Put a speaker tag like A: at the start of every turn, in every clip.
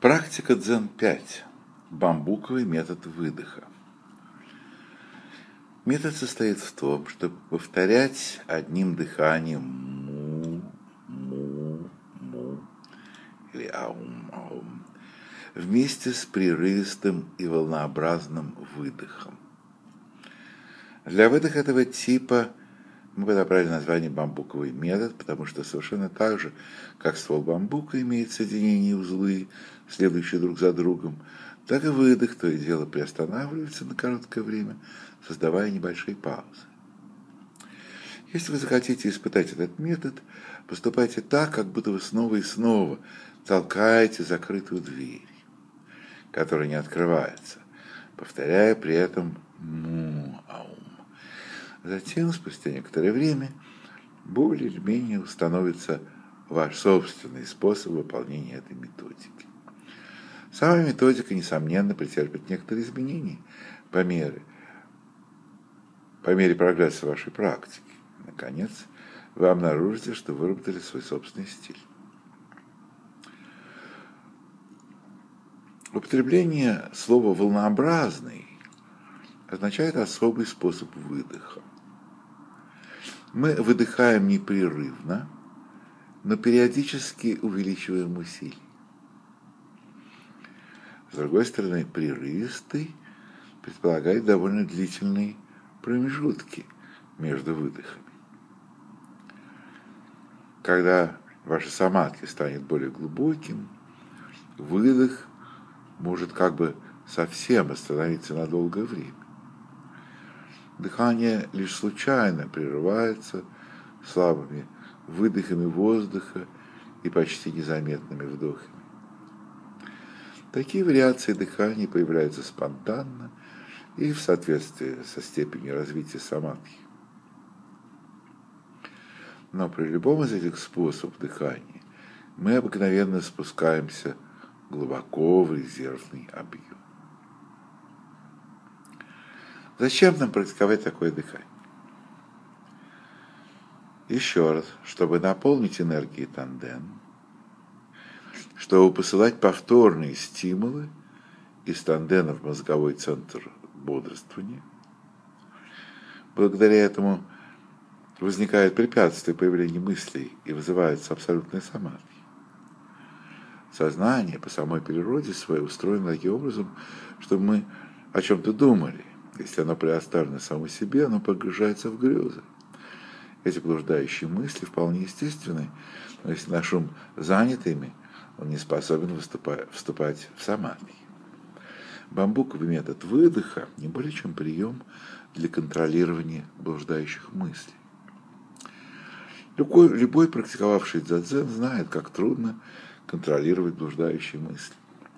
A: Практика Дзен-5. Бамбуковый метод выдоха. Метод состоит в том, чтобы повторять одним дыханием му или аум вместе с прерывистым и волнообразным выдохом. Для выдоха этого типа мы подобрали название бамбуковый метод, потому что совершенно так же, как ствол бамбука имеет соединения и узлы, следующие друг за другом, так и выдох то и дело приостанавливается на короткое время, создавая небольшие паузы. Если вы захотите испытать этот метод, поступайте так, как будто вы снова и снова толкаете закрытую дверь, которая не открывается, повторяя при этом му-аум. Затем, спустя некоторое время, более или менее установится ваш собственный способ выполнения этой методики. Сама методика, несомненно, претерпит некоторые изменения по мере прогресса вашей практики. Наконец, вы обнаружите, что выработали свой собственный стиль. Употребление слова «волнообразный» означает особый способ выдоха. Мы выдыхаем непрерывно, но периодически увеличиваем усилие. С другой стороны, прерывистый предполагает довольно длительные промежутки между выдохами. Когда ваша самадхи станет более глубоким, выдох может как бы совсем остановиться на долгое время. Дыхание лишь случайно прерывается слабыми выдохами воздуха и почти незаметными вдохами. Такие вариации дыхания появляются спонтанно и в соответствии со степенью развития самадхи. Но при любом из этих способов дыхания мы обыкновенно спускаемся глубоко в резервный объем. Зачем нам практиковать такое дыхание? Еще раз, чтобы наполнить энергией танден, чтобы посылать повторные стимулы из тандена в мозговой центр бодрствования. Благодаря этому возникает препятствие появлению мыслей и вызывается абсолютная самадхи. Сознание по самой природе своей устроено таким образом, чтобы мы о чем-то думали. Если оно предоставлено само себе, оно погружается в грезы. Эти блуждающие мысли вполне естественны, но если наш ум занят ими, он не способен вступать в самадхи. Бамбуковый метод выдоха не более чем прием для контролирования блуждающих мыслей. Любой практиковавший дзен знает, как трудно контролировать блуждающие мысли.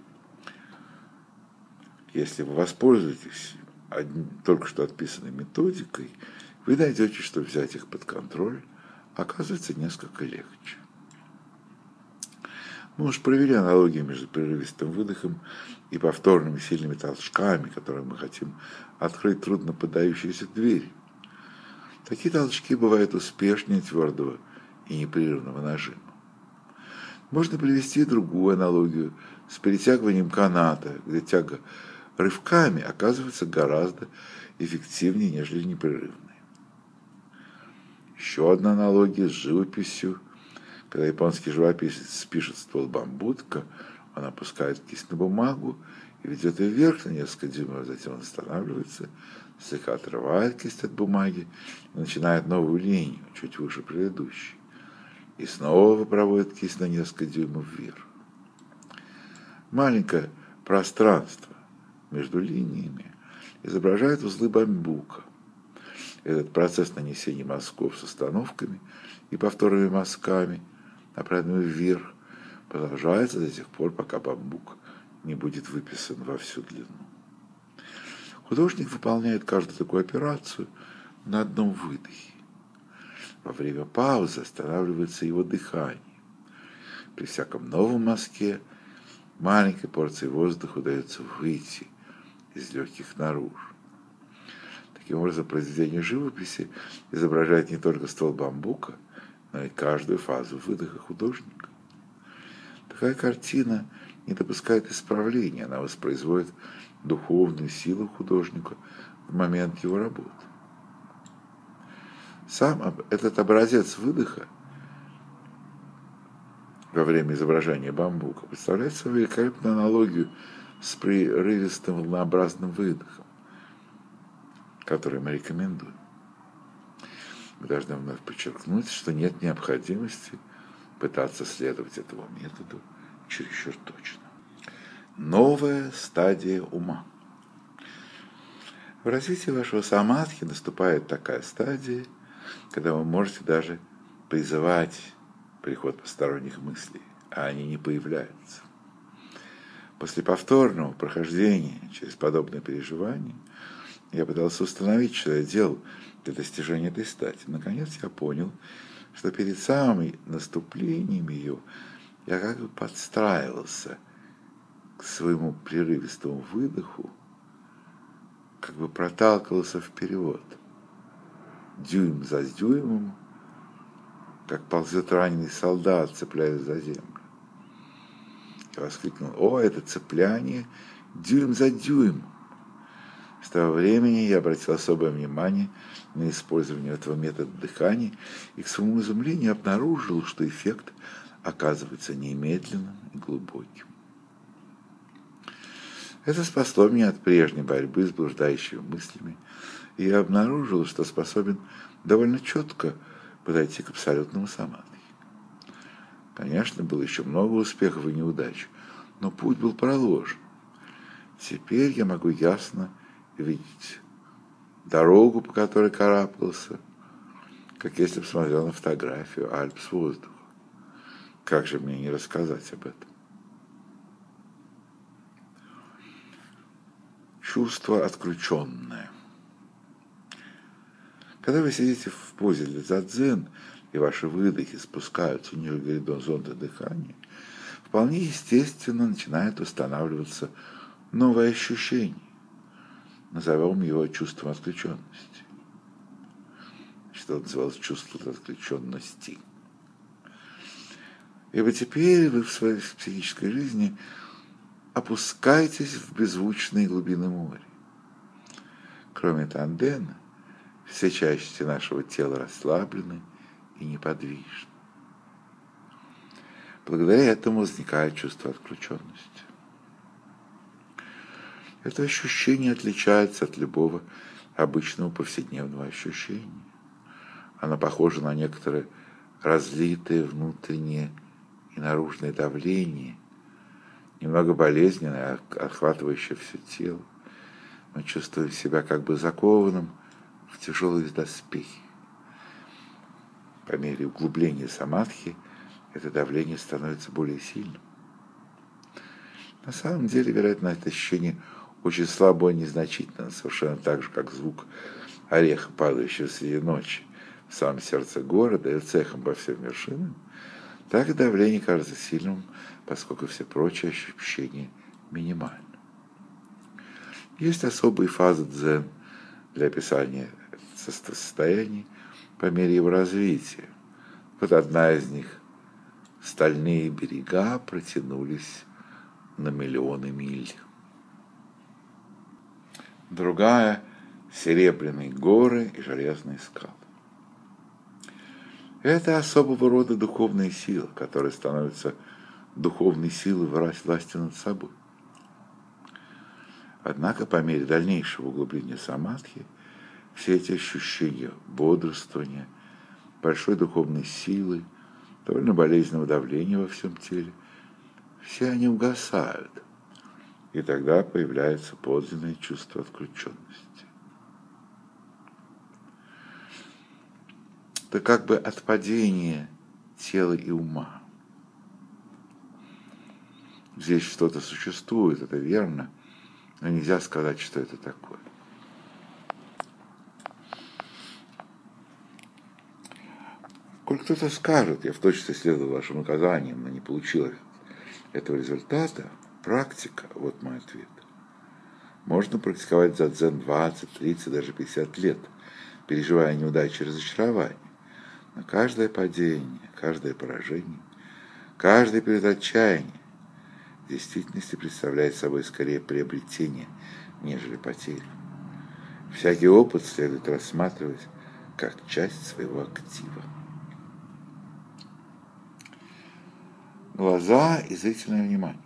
A: Если вы воспользуетесь только что описанной методикой, вы найдете, что взять их под контроль оказывается несколько легче. Мы уж провели аналогию между прерывистым выдохом и повторными сильными толчками, которыми мы хотим открыть трудно поддающиеся двери. Такие толчки бывают успешнее твердого и непрерывного нажима. Можно привести другую аналогию с перетягиванием каната, где тяга рывками оказывается гораздо эффективнее, нежели непрерывной. Еще одна аналогия с живописью. Когда японский живописец пишет ствол бамбука, он опускает кисть на бумагу и ведет ее вверх на несколько дюймов, затем он останавливается, слегка отрывает кисть от бумаги и начинает новую линию, чуть выше предыдущей. И снова проводит кисть на несколько дюймов вверх. Маленькое пространство между линиями изображает узлы бамбука. Этот процесс нанесения мазков с остановками и повторными мазками, направленными вверх, продолжается до тех пор, пока бамбук не будет выписан во всю длину. Художник выполняет каждую такую операцию на одном выдохе. Во время паузы останавливается его дыхание. При всяком новом мазке маленькой порции воздуха удается выйти из легких наружу. Таким образом, произведение живописи изображает не только ствол бамбука, но и каждую фазу выдоха художника. Такая картина не допускает исправления, она воспроизводит духовную силу художника в момент его работы. Сам этот образец выдоха во время изображения бамбука представляет собой великолепную аналогию с прерывистым волнообразным выдохом, который мы рекомендуем. Мы должны вновь подчеркнуть, что нет необходимости пытаться следовать этому методу чересчур точно. Новая стадия ума. В развитии вашего самадхи наступает такая стадия, когда вы можете даже призывать приход посторонних мыслей, а они не появляются. После повторного прохождения через подобные переживания я пытался установить, что я делал для достижения этой стадии. Наконец я понял, что перед самым наступлением ее я как бы подстраивался к своему прерывистому выдоху, как бы проталкивался вперед, дюйм за дюймом, как ползет раненый солдат, цепляясь за землю. Я воскликнул: «О, это цепляние дюйм за дюймом!» С того времени я обратил особое внимание на использование этого метода дыхания и к своему изумлению обнаружил, что эффект оказывается немедленным и глубоким. Это спасло меня от прежней борьбы с блуждающими мыслями, и я обнаружил, что способен довольно четко подойти к абсолютному самадхи. Конечно, было еще много успехов и неудач, но путь был проложен. Теперь я могу ясно видеть дорогу, по которой карабкался, как если бы смотрел на фотографию Альп с воздуха. Как же мне не рассказать об этом? Чувство отключенное. Когда вы сидите в позе для дзен, и ваши выдохи спускаются ниже горизонта дыхания, вполне естественно начинает устанавливаться новое ощущение. Назовем его чувством отключенности. Что называлось чувство отключенности. Ибо теперь вы в своей психической жизни опускаетесь в беззвучные глубины моря. Кроме тандена, все части нашего тела расслаблены и неподвижны. Благодаря этому возникает чувство отключенности. Это ощущение отличается от любого обычного повседневного ощущения. Оно похоже на некоторое разлитое внутреннее и наружное давление, немного болезненное, охватывающее все тело. Мы чувствуем себя как бы закованным в тяжелые доспехи. По мере углубления самадхи это давление становится более сильным. На самом деле, вероятно, это ощущение очень слабо и незначительно, совершенно так же, как звук ореха, падающего среди ночи в самом сердце города и цехом по всем вершинам, так и давление кажется сильным, поскольку все прочие ощущения минимальны. Есть особые фазы дзен для описания состояний по мере его развития. Вот одна из них: стальные берега протянулись на миллионы миль. Другая — серебряные горы и железные скалы. Это особого рода духовная сила, которая становится духовной силой власти над собой. Однако по мере дальнейшего углубления самадхи все эти ощущения бодрствования, большой духовной силы, довольно болезненного давления во всем теле, все они угасают, и тогда появляется подлинное чувство отключенности. Это как бы отпадение тела и ума. Здесь что-то существует, это верно, но нельзя сказать, что это такое. Коль кто-то скажет: я в точности следовал вашим указаниям, но не получил этого результата, практика — вот мой ответ. Можно практиковать дзен 20, 30, даже 50 лет, переживая неудачи и разочарования. Но каждое падение, каждое поражение, каждый период отчаяния действительности представляет собой скорее приобретение, нежели потерю. Всякий опыт следует рассматривать как часть своего актива. Глаза и зрительное внимание.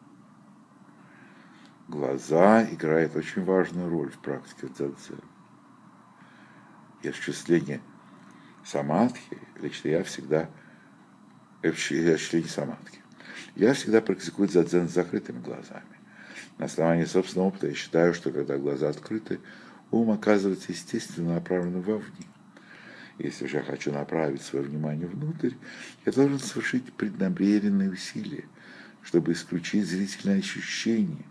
A: Глаза играют очень важную роль в практике дзен. И осуществление самадхи, лично я всегда практикую дзен с закрытыми глазами. На основании собственного опыта я считаю, что когда глаза открыты, ум оказывается естественно направленным вовне. Если же я хочу направить свое внимание внутрь, я должен совершить преднамеренные усилия, чтобы исключить зрительные ощущения,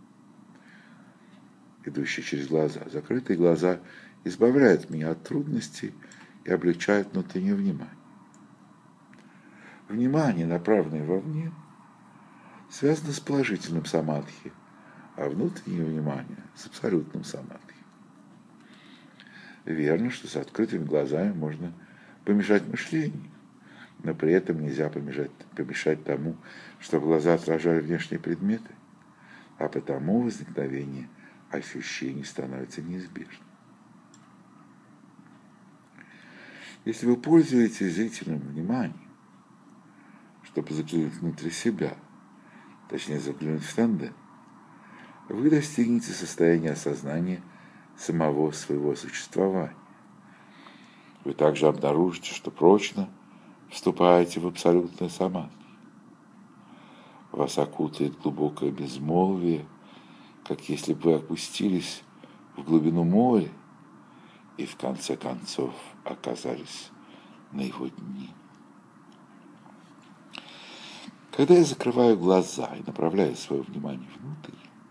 A: идущие через глаза. Закрытые глаза избавляют меня от трудностей и облегчают внутреннее внимание. Внимание, направленное вовне, связано с положительным самадхи, а внутреннее внимание с абсолютным самадхи. Верно, что с открытыми глазами можно помешать мышлению, но при этом нельзя помешать тому, что глаза отражали внешние предметы, а потому возникновение ощущений становится неизбежным. Если вы пользуетесь зрительным вниманием, чтобы заглянуть внутрь себя, точнее заглянуть в тандем, вы достигнете состояния осознания самого своего существования. Вы также обнаружите, что прочно вступаете в абсолютное самадхи. Вас окутает глубокое безмолвие, как если бы вы опустились в глубину моря и в конце концов оказались на его дне. Когда я закрываю глаза и направляю свое внимание внутрь,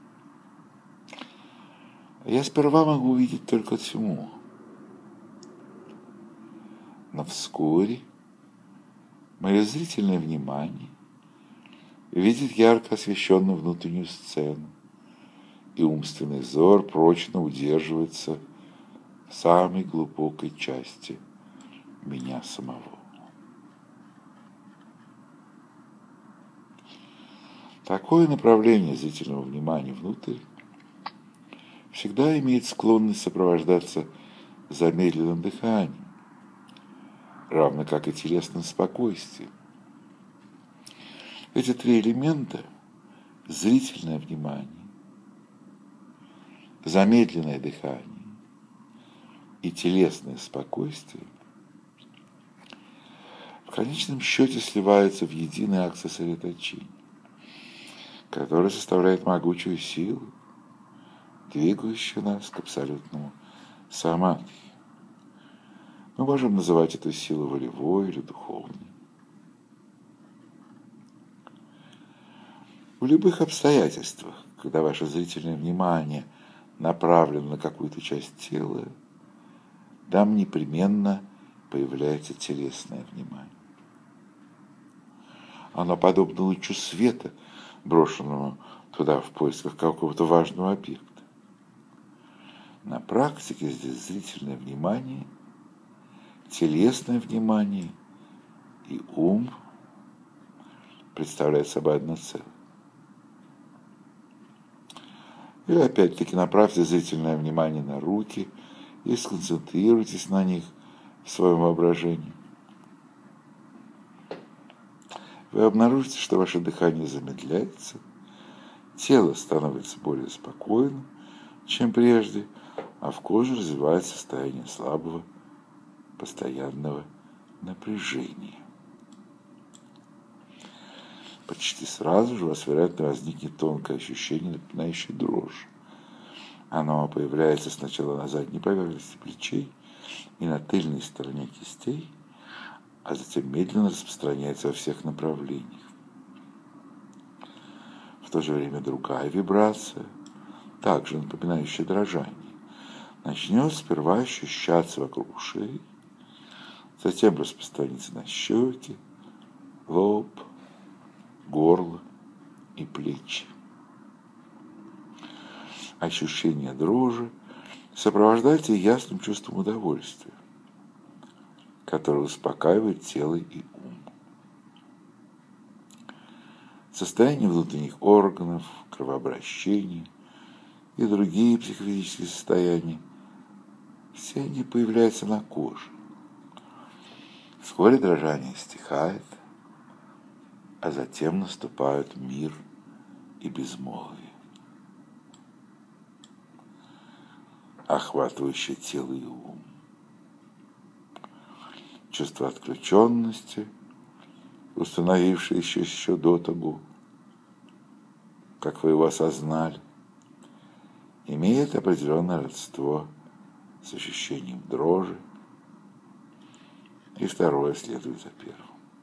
A: я сперва могу увидеть только тьму, но вскоре мое зрительное внимание видит ярко освещенную внутреннюю сцену, и умственный взор прочно удерживается в самой глубокой части меня самого. Такое направление зрительного внимания внутрь всегда имеет склонность сопровождаться замедленным дыханием, равно как и телесным спокойствием. Эти три элемента – зрительное внимание, замедленное дыхание и телесное спокойствие – в конечном счете сливаются в единый акт сосредоточения, который составляет могучую силу, двигающую нас к абсолютному самадхи. Мы можем называть эту силу волевой или духовной. В любых обстоятельствах, когда ваше зрительное внимание направлено на какую-то часть тела, там непременно появляется телесное внимание. Оно подобно лучу света, брошенному туда в поисках какого-то важного объекта. На практике здесь зрительное внимание, телесное внимание и ум представляют собой одно целое. И опять-таки направьте зрительное внимание на руки и сконцентрируйтесь на них в своем воображении. Вы обнаружите, что ваше дыхание замедляется, тело становится более спокойным, чем прежде, а в коже развивается состояние слабого, постоянного напряжения. Почти сразу же у вас, вероятно, возникнет тонкое ощущение, напоминающее дрожь. Оно появляется сначала на задней поверхности плечей и на тыльной стороне кистей, а затем медленно распространяется во всех направлениях. В то же время другая вибрация, также напоминающая дрожание, начнет сперва ощущаться вокруг шеи, затем распространится на щеки, лоб, горло и плечи. Ощущение дрожи сопровождается ясным чувством удовольствия, которое успокаивает тело и ум. состояние внутренних органов, кровообращение и другие психофизические состояния, все они появляются на коже. Вскоре дрожание стихает, а затем наступают мир и безмолвие, охватывающее тело и ум. Чувство отключенности, установившееся еще до того, как вы его осознали, имеет определенное родство с ощущением дрожи, и второе следует за первым.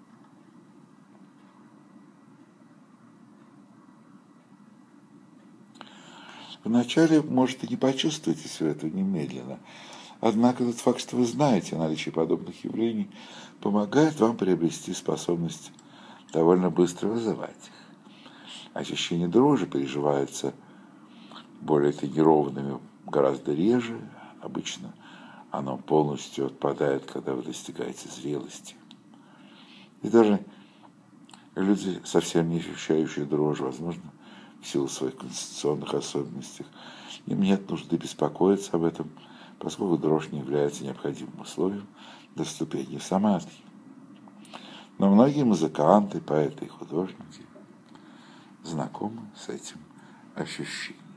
A: Вначале, может, и не почувствуете все это немедленно, однако тот факт, что вы знаете о наличии подобных явлений, помогает вам приобрести способность довольно быстро вызывать их. Ощущение дрожи переживается более тренированными гораздо реже, обычно оно полностью отпадает, когда вы достигаете зрелости. И даже люди, совсем не ощущающие дрожь, возможно, в силу своих конституционных особенностей, им нет нужды беспокоиться об этом, поскольку дрожь не является необходимым условием для вступления в самадхи. Но многие музыканты, поэты и художники знакомы с этим ощущением.